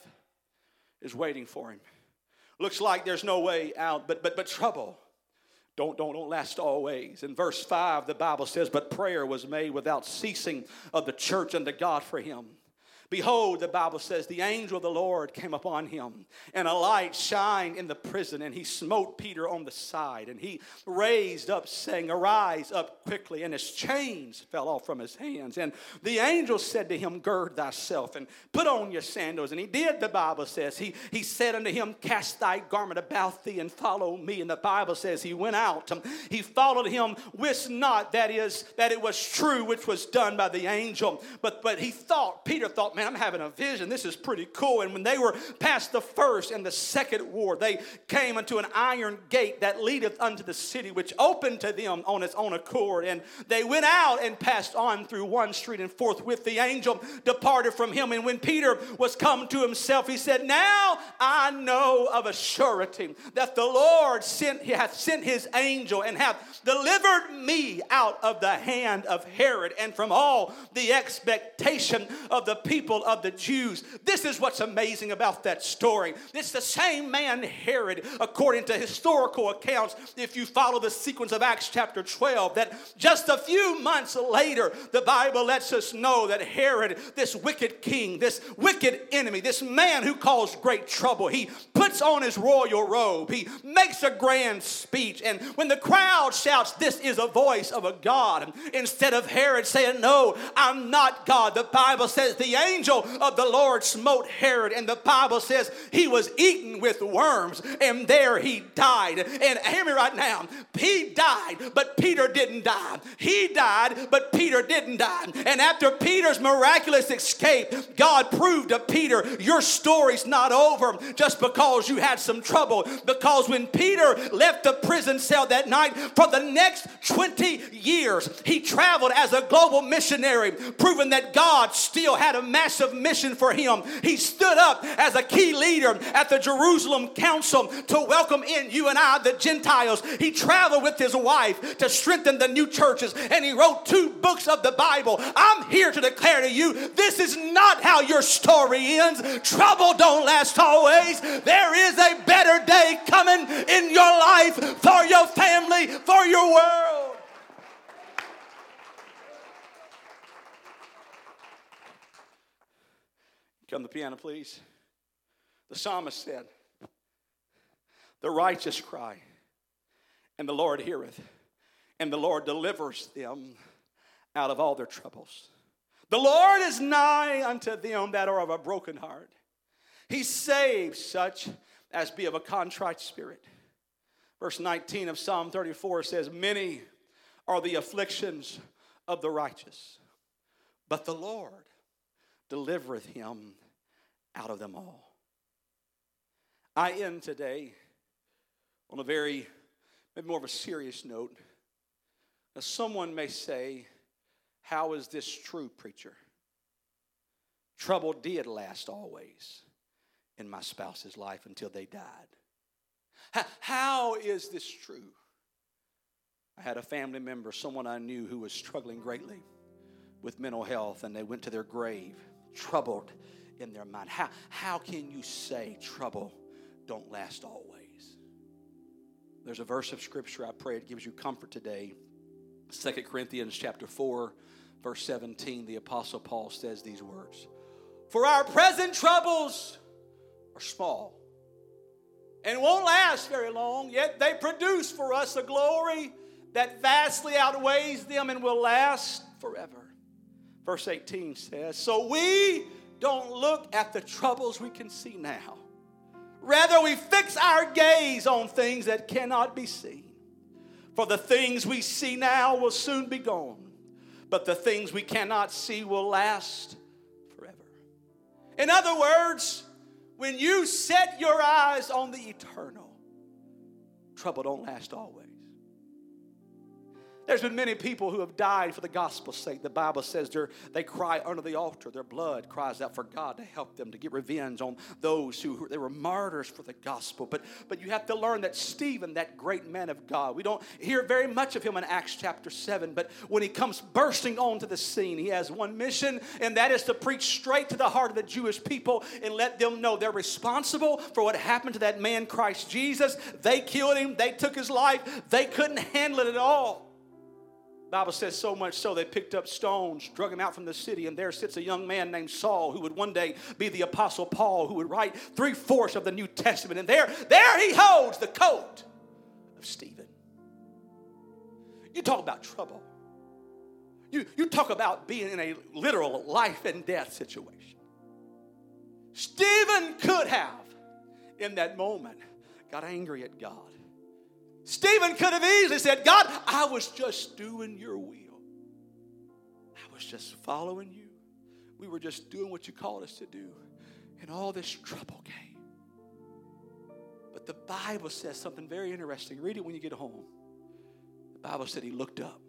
is waiting for him. Looks like there's no way out, but but but trouble Don't, don't, don't last always. In verse five, the Bible says, but prayer was made without ceasing of the church unto God for him. Behold, the Bible says, the angel of the Lord came upon him, and a light shined in the prison, and he smote Peter on the side, and he raised up, saying, arise up quickly, and his chains fell off from his hands. And the angel said to him, gird thyself, and put on your sandals. And he did, the Bible says. He, he said unto him, cast thy garment about thee, and follow me. And the Bible says he went out. He followed him, wist not, that is, that it was true, which was done by the angel. But, but he thought, Peter thought, man, I'm having a vision. This is pretty cool. And when they were past the first and the second ward, they came unto an iron gate that leadeth unto the city, which opened to them on its own accord. And they went out and passed on through one street, and forthwith the angel departed from him. And when Peter was come to himself, he said, now I know of a surety that the Lord sent, he hath sent his angel and hath delivered me out of the hand of Herod and from all the expectation of the people of the Jews. This is what's amazing about that story. It's the same man, Herod, according to historical accounts, if you follow the sequence of Acts chapter twelve, that just a few months later, the Bible lets us know that Herod, this wicked king, this wicked enemy, this man who caused great trouble, he puts on his royal robe, he makes a grand speech, and when the crowd shouts, this is a voice of a God, instead of Herod saying, no, I'm not God, the Bible says the angel of the Lord smote Herod, and the Bible says he was eaten with worms, and there he died. And hear me right now, he died, but Peter didn't die. He died, but Peter didn't die. And after Peter's miraculous escape, God proved to Peter, your story's not over just because you had some trouble. Because when Peter left the prison cell that night, for the next twenty years, he traveled as a global missionary, proving that God still had a massive mission for him. He stood up as a key leader at the Jerusalem Council to welcome in you and I, the Gentiles. He traveled with his wife to strengthen the new churches, and he wrote two books of the Bible. I'm here to declare to you, this is not how your story ends. Trouble don't last always. There is a better day coming in your life, for your family, for your world. Come to the piano, please. The psalmist said, the righteous cry, and the Lord heareth, and the Lord delivers them out of all their troubles. The Lord is nigh unto them that are of a broken heart. He saves such as be of a contrite spirit. Verse nineteen of Psalm thirty-four says, many are the afflictions of the righteous, but the Lord delivereth him out of them all. I end today on a very, maybe more of a serious note. Now, someone may say, how is this true, preacher? Trouble did last always in my spouse's life until they died. How is this true? I had a family member, someone I knew, who was struggling greatly with mental health, and they went to their grave troubled in their mind. How, how can you say trouble don't last always? There's a verse of Scripture, I pray it gives you comfort today. Second Corinthians chapter four, verse seventeen, the Apostle Paul says these words. For our present troubles are small and won't last very long, yet they produce for us a glory that vastly outweighs them and will last forever. Verse eighteen says, so we don't look at the troubles we can see now. Rather, we fix our gaze on things that cannot be seen. For the things we see now will soon be gone, but the things we cannot see will last forever. In other words, when you set your eyes on the eternal, trouble don't last always. There's been many people who have died for the gospel's sake. The Bible says they cry under the altar. Their blood cries out for God to help them to get revenge on those who they were martyrs for the gospel. But, but you have to learn that Stephen, that great man of God, we don't hear very much of him in Acts chapter seven, but when he comes bursting onto the scene, he has one mission, and that is to preach straight to the heart of the Jewish people and let them know they're responsible for what happened to that man, Christ Jesus. They killed him. They took his life. They couldn't handle it at all. The Bible says so much so they picked up stones, drug him out from the city, and there sits a young man named Saul who would one day be the Apostle Paul, who would write three-fourths of the New Testament. And there, there he holds the coat of Stephen. You talk about trouble. You, you talk about being in a literal life and death situation. Stephen could have, in that moment, got angry at God. Stephen could have easily said, God, I was just doing your will. I was just following you. We were just doing what you called us to do. And all this trouble came. But the Bible says something very interesting. Read it when you get home. The Bible said he looked up.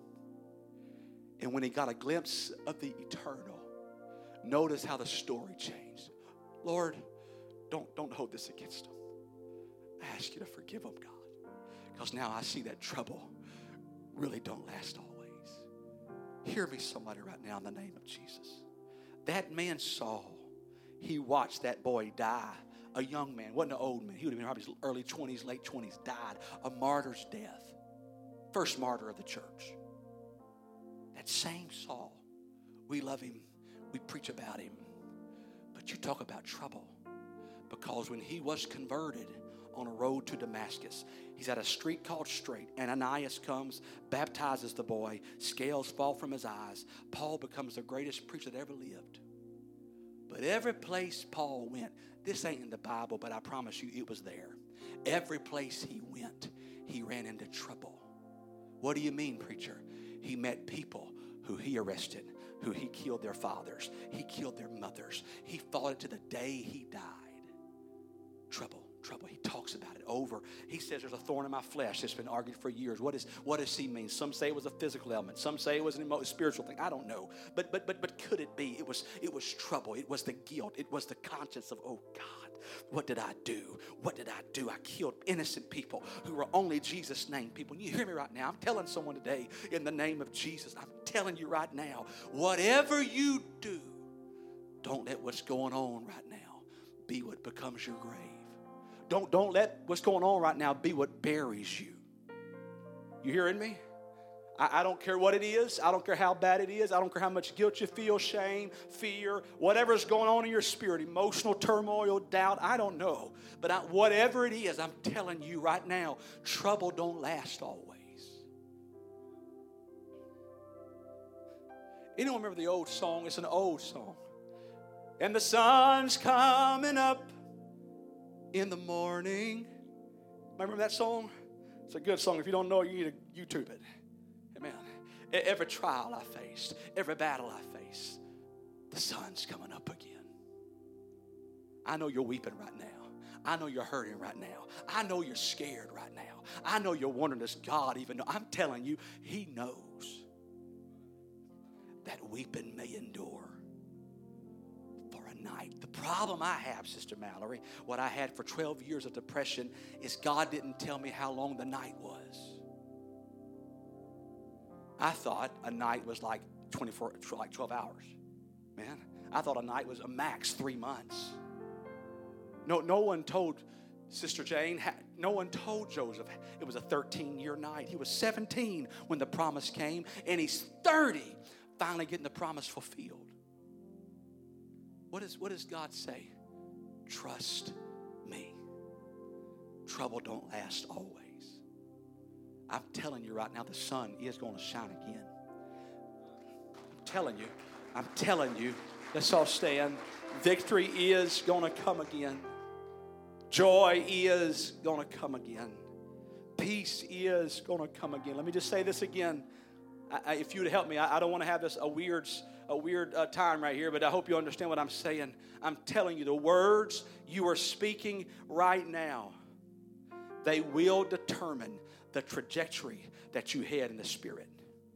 And when he got a glimpse of the eternal, notice how the story changed. Lord, don't, don't hold this against them. I ask you to forgive them, God. Because now I see that trouble really don't last always. Hear me, somebody, right now in the name of Jesus. That man Saul, he watched that boy die. A young man, wasn't an old man. He would have been probably his early twenties, late twenties, died a martyr's death. First martyr of the church. That same Saul, we love him. We preach about him. But you talk about trouble. Because when he was converted, on a road to Damascus, he's at a street called Straight. Ananias comes, baptizes the boy, scales fall from his eyes. Paul becomes the greatest preacher that ever lived. But every place Paul went, this ain't in the Bible, but I promise you it was there. Every place he went, he ran into trouble. What do you mean, preacher? He met people who he arrested, who he killed their fathers. He killed their mothers. He fought it to the day he died. Trouble. Trouble. He talks about it over. He says there's a thorn in my flesh that's been argued for years. What is what does he mean? Some say it was a physical element. Some say it was an emo- spiritual thing. I don't know. But but but but could it be? It was it was trouble. It was the guilt. It was the conscience of, oh God, what did I do? What did I do? I killed innocent people who were only Jesus' name people. And you hear me right now. I'm telling someone today in the name of Jesus. I'm telling you right now, whatever you do, don't let what's going on right now be what becomes your grave. Don't, don't let what's going on right now be what buries you. You hearing me? I, I don't care what it is. I don't care how bad it is. I don't care how much guilt you feel, shame, fear, whatever's going on in your spirit, emotional turmoil, doubt, I don't know. But I, whatever it is, I'm telling you right now, trouble don't last always. Anyone remember the old song? It's an old song. And the sun's coming up in the morning. Remember that song? It's a good song. If you don't know it, you need to YouTube it. Amen. Every trial I faced, every battle I faced, the sun's coming up again. I know you're weeping right now. I know you're hurting right now. I know you're scared right now. I know you're wondering, does God even know? I'm telling you, He knows that weeping may endure night. The problem I have, Sister Mallory, what I had for twelve years of depression, is God didn't tell me how long the night was. I thought a night was like twenty-four, like twelve hours. Man, I thought a night was a max three months. No, no one told Sister Jane, no one told Joseph it was a thirteen-year night. He was seventeen when the promise came, and he's thirty, finally getting the promise fulfilled. What, is, what does God say? Trust me. Trouble don't last always. I'm telling you right now, the sun is going to shine again. I'm telling you, I'm telling you, let's all stand. Victory is going to come again. Joy is going to come again. Peace is going to come again. Let me just say this again. I, I, if you would help me, I, I don't want to have this a weird, a weird uh, time right here, but I hope you understand what I'm saying. I'm telling you, the words you are speaking right now, they will determine the trajectory that you head in the Spirit.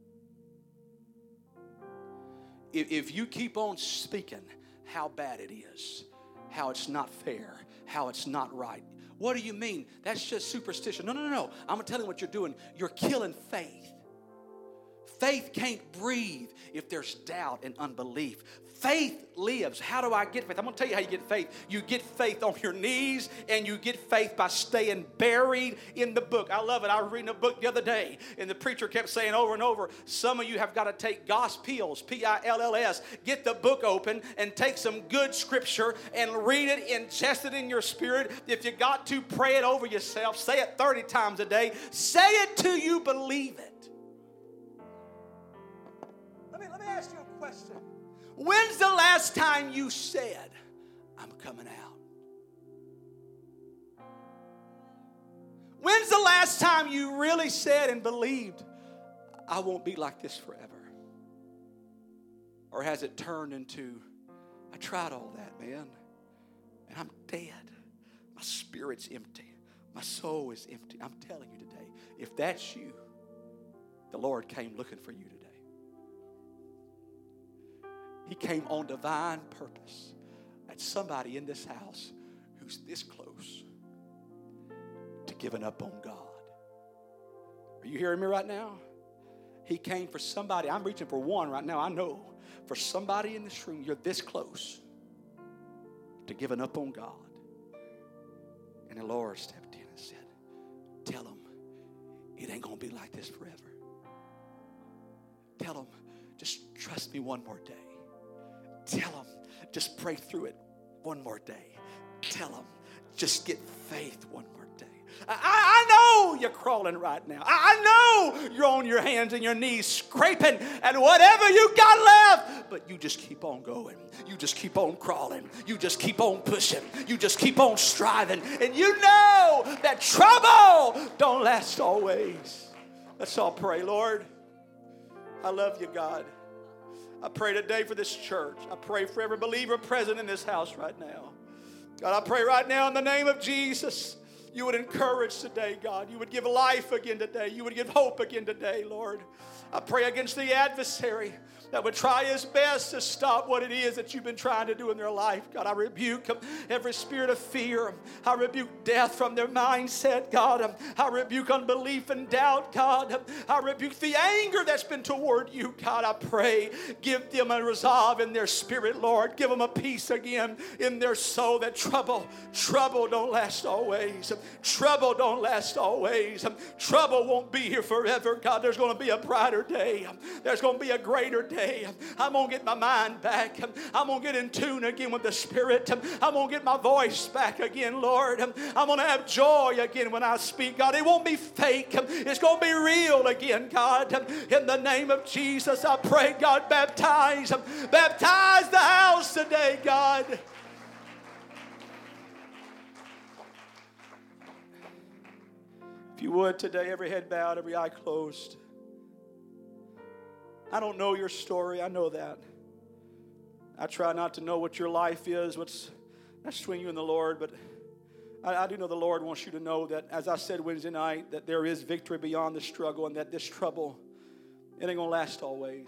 If, if you keep on speaking how bad it is, how it's not fair, how it's not right. What do you mean? That's just superstition. No, no, no, no. I'm going to tell you what you're doing. You're killing faith. Faith can't breathe if there's doubt and unbelief. Faith lives. How do I get faith? I'm going to tell you how you get faith. You get faith on your knees, and you get faith by staying buried in the book. I love it. I was reading a book the other day, and the preacher kept saying over and over, some of you have got to take Gospels, P I L L S. Get the book open and take some good scripture and read it, ingest it in your spirit. If you got to, pray it over yourself. Say it thirty times a day. Say it till you believe it. Let me, let me ask you a question. When's the last time you said, I'm coming out? When's the last time you really said and believed, I won't be like this forever? Or has it turned into, I tried all that, man, and I'm dead. My spirit's empty. My soul is empty. I'm telling you today, if that's you, the Lord came looking for you today. He came on divine purpose. That's somebody in this house who's this close to giving up on God. Are you hearing me right now? He came for somebody. I'm reaching for one right now. I know for somebody in this room, you're this close to giving up on God. And the Lord stepped in and said, tell them it ain't going to be like this forever. Tell them, just trust me one more day. Tell them, just pray through it one more day. Tell them, just get faith one more day. I, I know you're crawling right now. I, I know you're on your hands and your knees scraping at whatever you got left. But you just keep on going. You just keep on crawling. You just keep on pushing. You just keep on striving. And you know that trouble don't last always. Let's all pray. Lord, I love you, God. I pray today for this church. I pray for every believer present in this house right now. God, I pray right now in the name of Jesus, you would encourage today, God. You would give life again today. You would give hope again today, Lord. I pray against the adversary that would try his best to stop what it is that you've been trying to do in their life. God, I rebuke every spirit of fear. I rebuke death from their mindset, God. I rebuke unbelief and doubt, God. I rebuke the anger that's been toward you, God. I pray, give them a resolve in their spirit, Lord. Give them a peace again in their soul that trouble, trouble don't last always. Trouble don't last always. Trouble won't be here forever, God. There's going to be a brighter day. There's going to be a greater day. I'm going to get my mind back. I'm going to get in tune again with the Spirit. I'm going to get my voice back again, Lord. I'm going to have joy again when I speak, God. It won't be fake. It's going to be real again, God. In the name of Jesus, I pray, God, baptize. Baptize the house today, God. If you would today, every head bowed, every eye closed. I don't know your story. I know that. I try not to know what your life is, what's that's between you and the Lord, but I, I do know the Lord wants you to know that, as I said Wednesday night, that there is victory beyond the struggle and that this trouble, it ain't going to last always.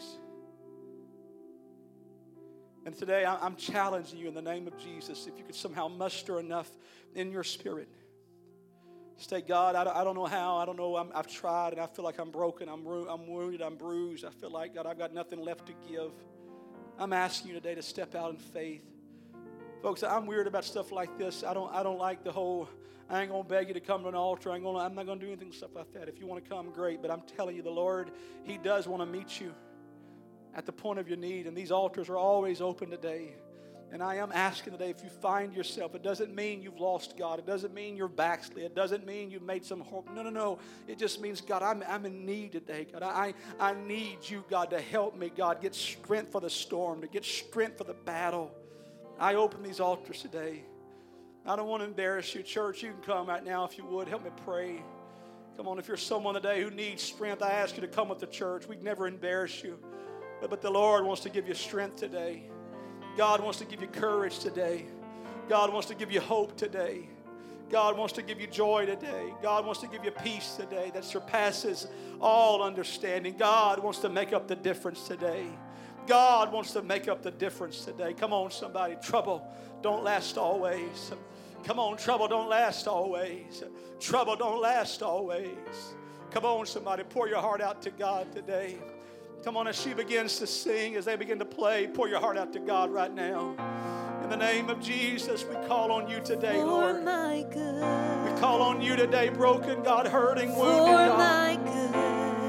And today I, I'm challenging you in the name of Jesus, if you could somehow muster enough in your spirit Say, God, I don't, I don't know how. I don't know. I'm, I've tried, and I feel like I'm broken. I'm, ru- I'm wounded. I'm bruised. I feel like, God, I've got nothing left to give. I'm asking you today to step out in faith. Folks, I'm weird about stuff like this. I don't, I don't like the whole, I ain't going to beg you to come to an altar. I ain't gonna, I'm not going to do anything stuff like that. If you want to come, great. But I'm telling you, the Lord, He does want to meet you at the point of your need. And these altars are always open today. And I am asking today, if you find yourself, it doesn't mean you've lost God. It doesn't mean you're backslid. It doesn't mean you've made some hope. No, no, no. It just means, God, I'm, I'm in need today. God, I, I need you, God, to help me, God, get strength for the storm, to get strength for the battle. I open these altars today. I don't want to embarrass you. Church, you can come right now if you would. Help me pray. Come on, if you're someone today who needs strength, I ask you to come with the church. We'd never embarrass you. But, but the Lord wants to give you strength today. God wants to give you courage today. God wants to give you hope today. God wants to give you joy today. God wants to give you peace today that surpasses all understanding. God wants to make up the difference today. God wants to make up the difference today. Come on, somebody. Trouble don't last always. Come on, trouble don't last always. Trouble don't last always. Come on, somebody. Pour your heart out to God today. Come on, as she begins to sing, as they begin to play, pour your heart out to God right now. In the name of Jesus, we call on you today, Lord. For my good. We call on you today, broken God, hurting, wounded For God. my good.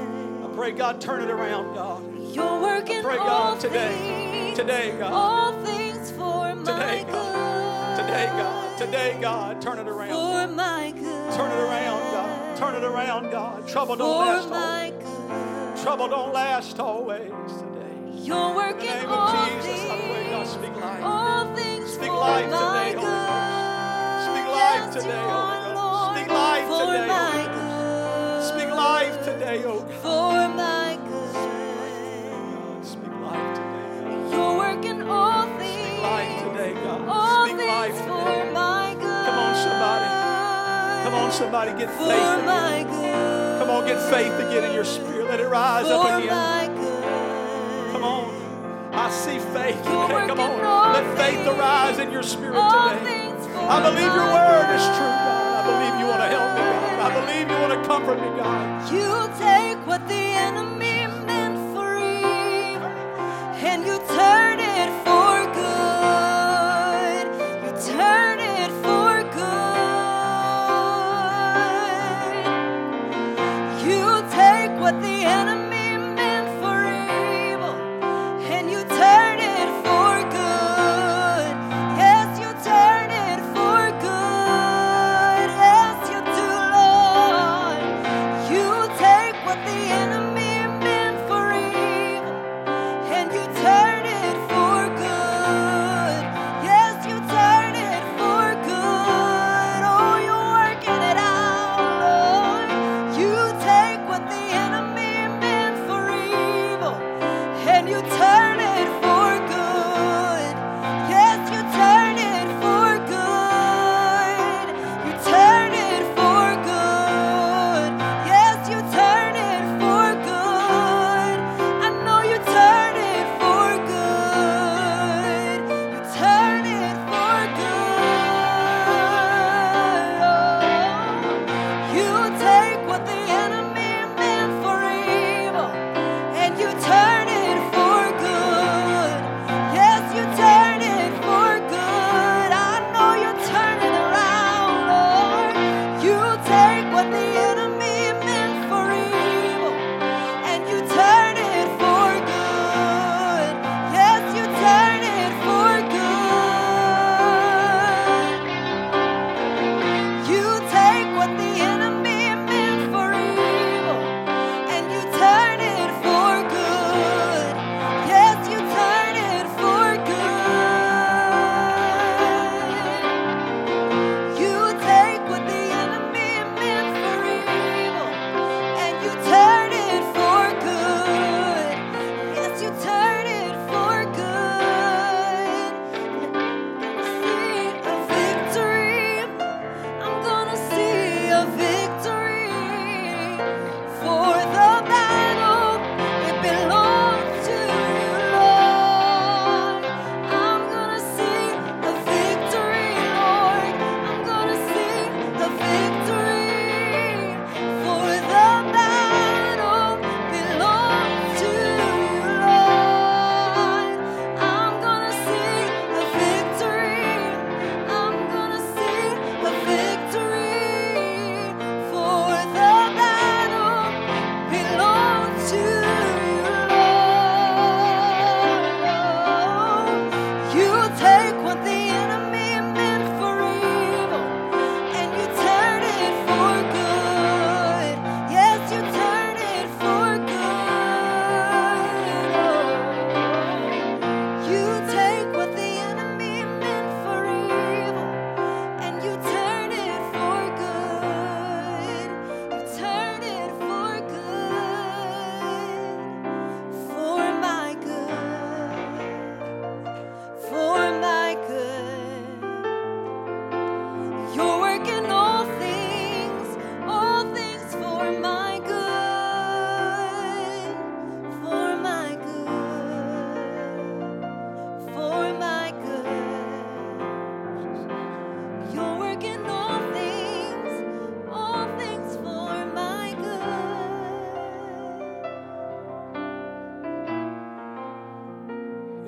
I pray, God, turn it around, God. You're working I pray, all God, today, things, today, God. all things for Today, my God. good. Today, God. Today, God. Turn it around. For my good. Turn it around, God. Turn it around, God. Trouble don't For last my always. good. Trouble don't last always today. You're In the working name all of Jesus, things, I pray, God, speak life. all things Speak for life my today, good. Holy Ghost. Speak life Yes, today, you Holy are, Ghost. Lord, Speak life for today, my Holy Ghost. good. Speak life today, oh God. For my good. Speak life today, God. You're working all things. Speak life today, God. All Speak things life for today. my good. Come on, somebody. Come on, somebody, get For faith my again. good. Come on, get faith again in your spirit. Let it rise For up again. my good. Come on. I see faith You're today. Come working on. all Let faith things. arise in your spirit All today. things for I believe your my word good. is true, God. I believe you want to help me, God. I believe you want to comfort me, God. You take what the enemy meant for evil and you turn it for good. You turn it for good. You take what the enemy meant for evil and you turn it for good. Yes, you turn it for good. Yes, you do, Lord. You take what the enemy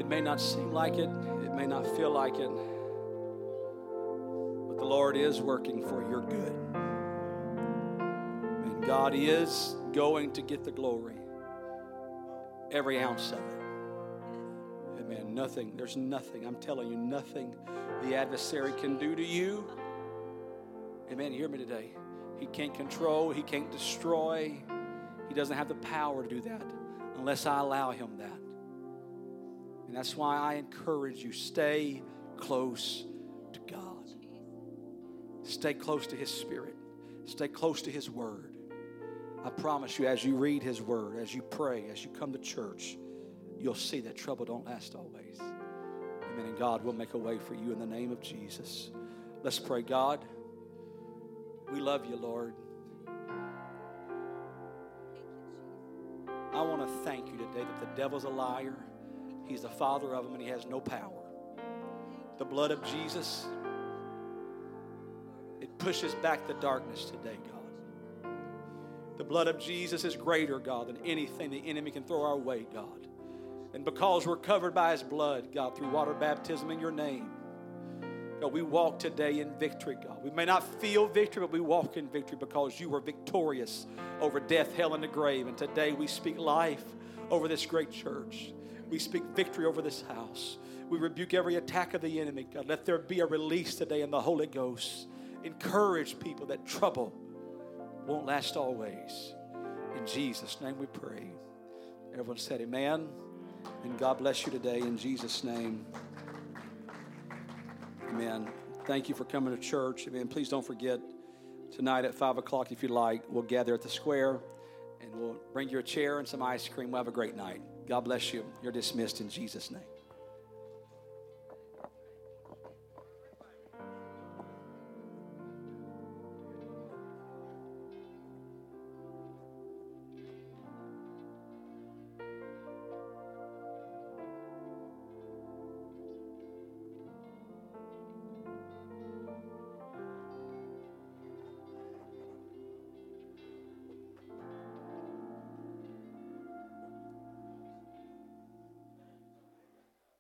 may not seem like it. It may not feel like it. But the Lord is working for your good. And God is going to get the glory. Every ounce of it. Amen. Nothing. There's nothing. I'm telling you, nothing the adversary can do to you. Amen. Hear me today. He can't control. He can't destroy. He doesn't have the power to do that unless I allow him that. And that's why I encourage you, stay close to God. Stay close to his Spirit. Stay close to his word. I promise you, as you read his word, as you pray, as you come to church, you'll see that trouble don't last always. Amen. And God will make a way for you in the name of Jesus. Let's pray. God, we love you, Lord. I want to thank you today that the devil's a liar. He's the father of them and he has no power. The blood of Jesus, it pushes back the darkness today, God. The blood of Jesus is greater, God, than anything the enemy can throw our way, God. And because we're covered by his blood, God, through water baptism in your name, God, we walk today in victory, God. We may not feel victory, but we walk in victory because you were victorious over death, hell, and the grave. And today we speak life over this great church. We speak victory over this house. We rebuke every attack of the enemy, God. Let there be a release today in the Holy Ghost. Encourage people that trouble won't last always. In Jesus' name we pray. Everyone said amen. And God bless you today in Jesus' name. Amen. Thank you for coming to church. Amen. Please don't forget, tonight at five o'clock, if you like, we'll gather at the square and we'll bring you a chair and some ice cream. We'll have a great night. God bless you. You're dismissed in Jesus' name.